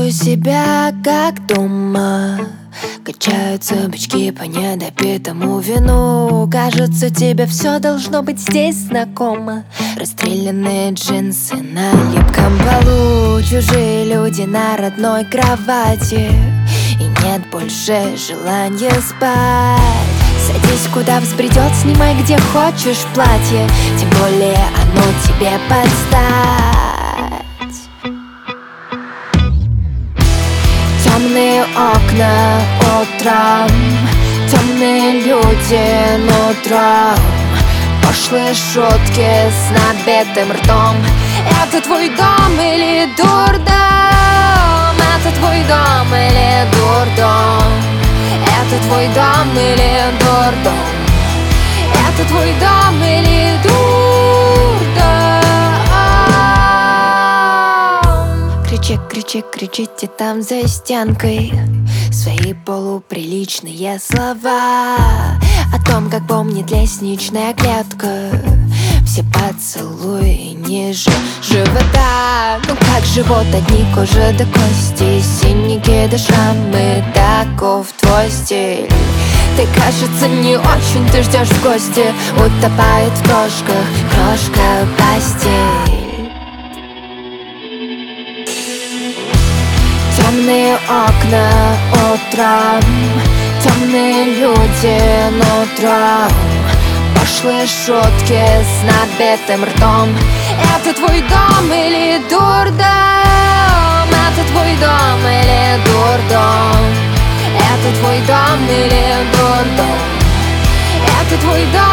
Чувствую себя как дома. Качаются бычки по недопитому вину. Кажется, тебе все должно быть здесь знакомо. Расстрелянные джинсы на липком полу. Чужие люди на родной кровати. И нет больше желания спать. Садись, куда взбредет, снимай где хочешь платье. Тем более оно тебе подстать. Темные окна утром, темные люди нутром, пошлые шутки с набитым ртом. Это твой дом или дурдом? Это твой дом или дурдом? Это твой дом или дурдом? Это твой дом или дурдом? Кричи, кричи, кричите там за стенкой свои полуприличные слова о том, как помнит лестничная клетка все поцелуи ниже живота. Ну как живот, одни кожи до кости, синяки да шрамы, таков твой стиль. Ты, кажется, не очень, ты ждешь в гости, утопает в крошках крошка постель. Темные окна утром, темные люди нутром, пошлые шутки с набитым ртом. Это твой дом или дурдом? Это твой дом или дурдом? Это твой дом или дурдом? Это твой дом